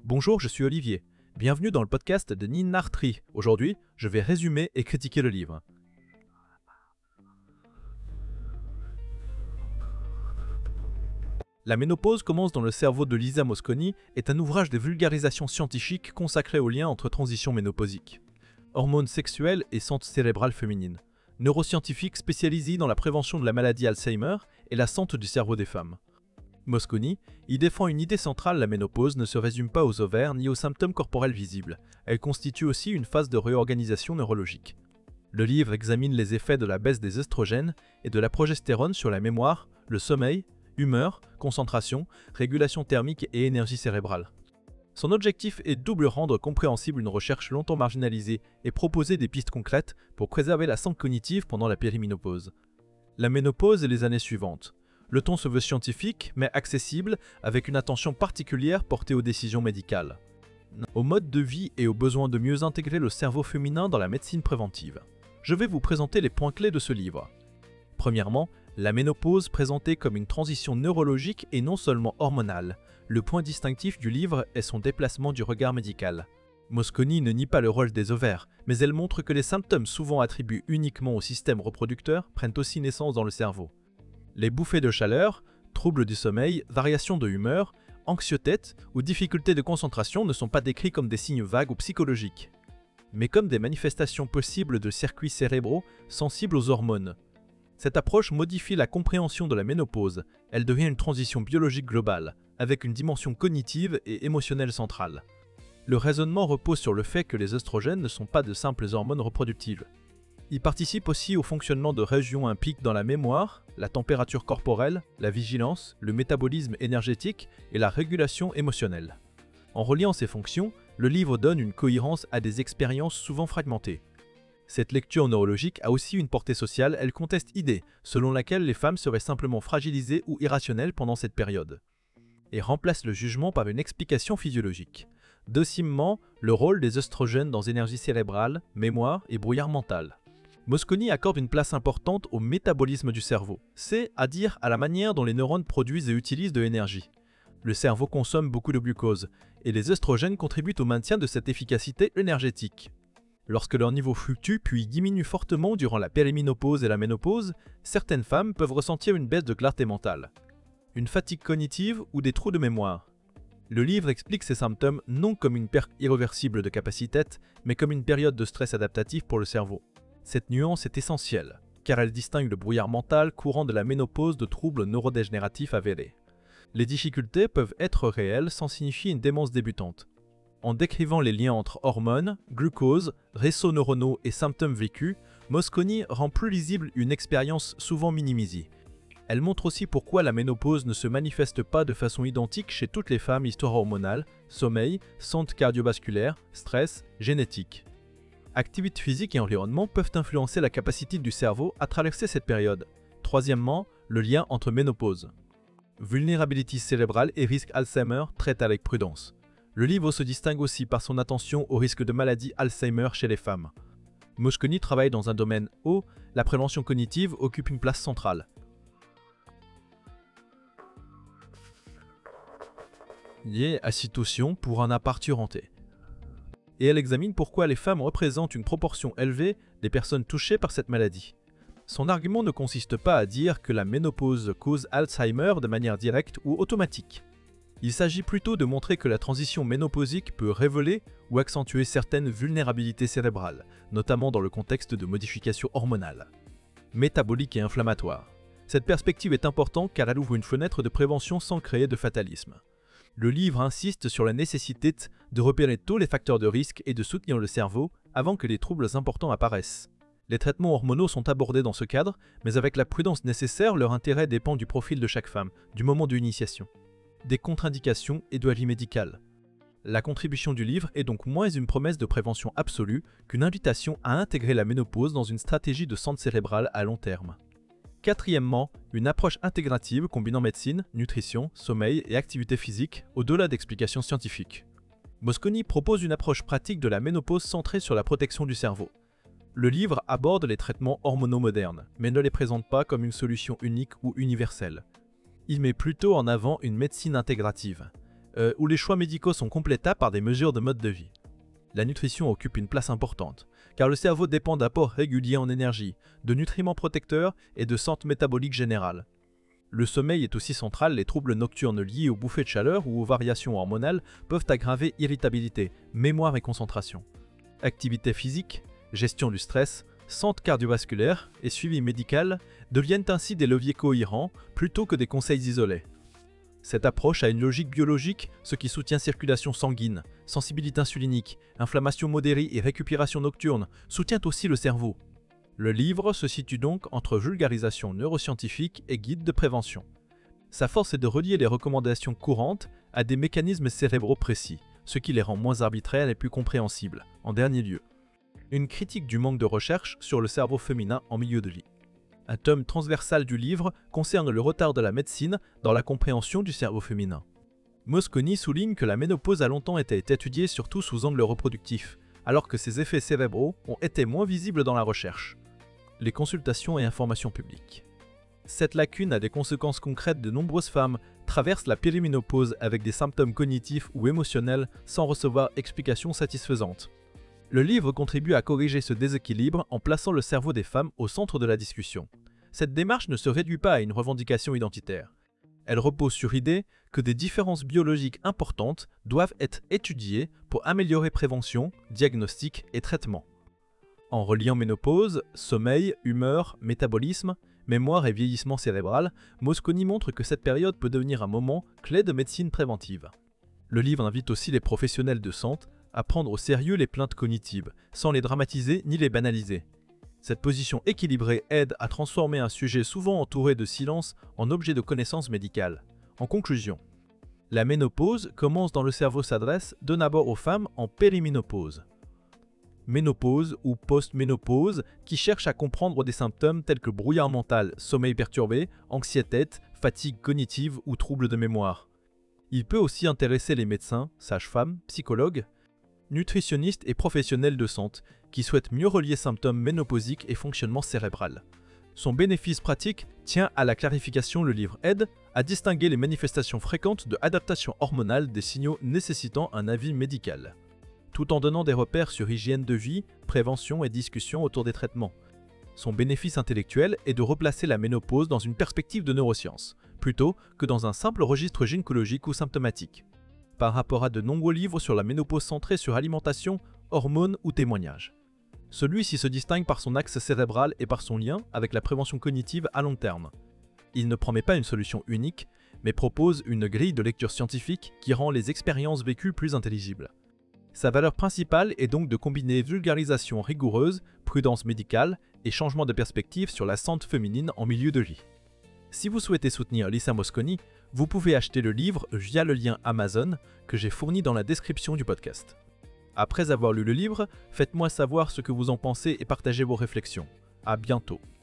Bonjour, je suis Olivier. Bienvenue dans le podcast de Ninartri. Aujourd'hui, je vais résumer et critiquer le livre. La ménopause commence dans le cerveau de Lisa Mosconi est un ouvrage de vulgarisation scientifique consacré au lien entre transition ménopausique, hormones sexuelles et santé cérébrale féminine, neuroscientifique spécialisé dans la prévention de la maladie Alzheimer et la santé du cerveau des femmes. Mosconi y défend une idée centrale: la ménopause ne se résume pas aux ovaires ni aux symptômes corporels visibles, elle constitue aussi une phase de réorganisation neurologique. Le livre examine les effets de la baisse des œstrogènes et de la progestérone sur la mémoire, le sommeil, humeur, concentration, régulation thermique et énergie cérébrale. Son objectif est double: rendre compréhensible une recherche longtemps marginalisée et proposer des pistes concrètes pour préserver la santé cognitive pendant la périménopause. La ménopause et les années suivantes. Le ton se veut scientifique, mais accessible, avec une attention particulière portée aux décisions médicales, au mode de vie et au besoin de mieux intégrer le cerveau féminin dans la médecine préventive. Je vais vous présenter les points clés de ce livre. Premièrement, la ménopause présentée comme une transition neurologique et non seulement hormonale. Le point distinctif du livre est son déplacement du regard médical. Mosconi ne nie pas le rôle des ovaires, mais elle montre que les symptômes souvent attribués uniquement au système reproducteur prennent aussi naissance dans le cerveau. Les bouffées de chaleur, troubles du sommeil, variations de humeur, anxiété ou difficultés de concentration ne sont pas décrits comme des signes vagues ou psychologiques, mais comme des manifestations possibles de circuits cérébraux sensibles aux hormones. Cette approche modifie la compréhension de la ménopause, elle devient une transition biologique globale, avec une dimension cognitive et émotionnelle centrale. Le raisonnement repose sur le fait que les œstrogènes ne sont pas de simples hormones reproductives. Ils participent aussi au fonctionnement de régions impliquées dans la mémoire, la température corporelle, la vigilance, le métabolisme énergétique et la régulation émotionnelle. En reliant ces fonctions, le livre donne une cohérence à des expériences souvent fragmentées. Cette lecture neurologique a aussi une portée sociale, elle conteste l'idée selon laquelle les femmes seraient simplement fragilisées ou irrationnelles pendant cette période, et remplace le jugement par une explication physiologique. Deuxièmement, le rôle des œstrogènes dans énergie cérébrale, mémoire et brouillard mental. Mosconi accorde une place importante au métabolisme du cerveau, c'est-à-dire à la manière dont les neurones produisent et utilisent de l'énergie. Le cerveau consomme beaucoup de glucose, et les œstrogènes contribuent au maintien de cette efficacité énergétique. Lorsque leur niveau fluctue puis diminue fortement durant la périménopause et la ménopause, certaines femmes peuvent ressentir une baisse de clarté mentale, une fatigue cognitive ou des trous de mémoire. Le livre explique ces symptômes non comme une perte irréversible de capacité, mais comme une période de stress adaptatif pour le cerveau. Cette nuance est essentielle, car elle distingue le brouillard mental courant de la ménopause de troubles neurodégénératifs avérés. Les difficultés peuvent être réelles sans signifier une démence débutante. En décrivant les liens entre hormones, glucose, réseaux neuronaux et symptômes vécus, Mosconi rend plus lisible une expérience souvent minimisée. Elle montre aussi pourquoi la ménopause ne se manifeste pas de façon identique chez toutes les femmes: histoire hormonale, sommeil, santé cardiovasculaire, stress, génétique. Activité physique et environnement peuvent influencer la capacité du cerveau à traverser cette période. Troisièmement, le lien entre ménopause, vulnérabilité cérébrale et risque Alzheimer traite avec prudence. Le livre se distingue aussi par son attention au risque de maladie Alzheimer chez les femmes. Mosconi travaille dans un domaine où la prévention cognitive occupe une place centrale. Liée à situation pour un appartenté. Et elle examine pourquoi les femmes représentent une proportion élevée des personnes touchées par cette maladie. Son argument ne consiste pas à dire que la ménopause cause Alzheimer de manière directe ou automatique. Il s'agit plutôt de montrer que la transition ménopausique peut révéler ou accentuer certaines vulnérabilités cérébrales, notamment dans le contexte de modifications hormonales, métaboliques et inflammatoires. Cette perspective est importante car elle ouvre une fenêtre de prévention sans créer de fatalisme. Le livre insiste sur la nécessité de repérer tous les facteurs de risque et de soutenir le cerveau avant que les troubles importants apparaissent. Les traitements hormonaux sont abordés dans ce cadre, mais avec la prudence nécessaire, leur intérêt dépend du profil de chaque femme, du moment de l'initiation, des contre-indications et de l'avis médical. La contribution du livre est donc moins une promesse de prévention absolue qu'une invitation à intégrer la ménopause dans une stratégie de santé cérébrale à long terme. Quatrièmement, une approche intégrative combinant médecine, nutrition, sommeil et activité physique au-delà d'explications scientifiques. Mosconi propose une approche pratique de la ménopause centrée sur la protection du cerveau. Le livre aborde les traitements hormonaux modernes, mais ne les présente pas comme une solution unique ou universelle. Il met plutôt en avant une médecine intégrative, où les choix médicaux sont complétables par des mesures de mode de vie. La nutrition occupe une place importante, car le cerveau dépend d'apports réguliers en énergie, de nutriments protecteurs et de santé métabolique générale. Le sommeil est aussi central, les troubles nocturnes liés aux bouffées de chaleur ou aux variations hormonales peuvent aggraver irritabilité, mémoire et concentration. Activité physique, gestion du stress, santé cardiovasculaire et suivi médical deviennent ainsi des leviers cohérents plutôt que des conseils isolés. Cette approche a une logique biologique, ce qui soutient circulation sanguine, sensibilité insulinique, inflammation modérée et récupération nocturne, soutient aussi le cerveau. Le livre se situe donc entre vulgarisation neuroscientifique et guide de prévention. Sa force est de relier les recommandations courantes à des mécanismes cérébraux précis, ce qui les rend moins arbitraires et plus compréhensibles. En dernier lieu, une critique du manque de recherche sur le cerveau féminin en milieu de vie. Un tome transversal du livre concerne le retard de la médecine dans la compréhension du cerveau féminin. Mosconi souligne que la ménopause a longtemps été étudiée surtout sous angle reproductif, alors que ses effets cérébraux ont été moins visibles dans la recherche. Les consultations et informations publiques. Cette lacune a des conséquences concrètes. De nombreuses femmes traversent la périménopause avec des symptômes cognitifs ou émotionnels sans recevoir explication satisfaisante. Le livre contribue à corriger ce déséquilibre en plaçant le cerveau des femmes au centre de la discussion. Cette démarche ne se réduit pas à une revendication identitaire. Elle repose sur l'idée que des différences biologiques importantes doivent être étudiées pour améliorer prévention, diagnostic et traitement. En reliant ménopause, sommeil, humeur, métabolisme, mémoire et vieillissement cérébral, Mosconi montre que cette période peut devenir un moment clé de médecine préventive. Le livre invite aussi les professionnels de santé à prendre au sérieux les plaintes cognitives, sans les dramatiser ni les banaliser. Cette position équilibrée aide à transformer un sujet souvent entouré de silence en objet de connaissance médicale. En conclusion, la ménopause, comment dans le cerveau s'adresse, donne d'abord aux femmes en périménopause. Ménopause ou post-ménopause qui cherchent à comprendre des symptômes tels que brouillard mental, sommeil perturbé, anxiété, fatigue cognitive ou troubles de mémoire. Il peut aussi intéresser les médecins, sages-femmes, psychologues, nutritionnistes et professionnels de santé qui souhaitent mieux relier symptômes ménopausiques et fonctionnement cérébral. Son bénéfice pratique tient à la clarification. Le livre aide à distinguer les manifestations fréquentes de adaptation hormonale des signaux nécessitant un avis médical, tout en donnant des repères sur hygiène de vie, prévention et discussion autour des traitements. Son bénéfice intellectuel est de replacer la ménopause dans une perspective de neurosciences, plutôt que dans un simple registre gynécologique ou symptomatique, par rapport à de nombreux livres sur la ménopause centrés sur alimentation, hormones ou témoignages. Celui-ci se distingue par son axe cérébral et par son lien avec la prévention cognitive à long terme. Il ne promet pas une solution unique, mais propose une grille de lecture scientifique qui rend les expériences vécues plus intelligibles. Sa valeur principale est donc de combiner vulgarisation rigoureuse, prudence médicale et changement de perspective sur la santé féminine en milieu de vie. Si vous souhaitez soutenir Lisa Mosconi, vous pouvez acheter le livre via le lien Amazon que j'ai fourni dans la description du podcast. Après avoir lu le livre, faites-moi savoir ce que vous en pensez et partagez vos réflexions. À bientôt.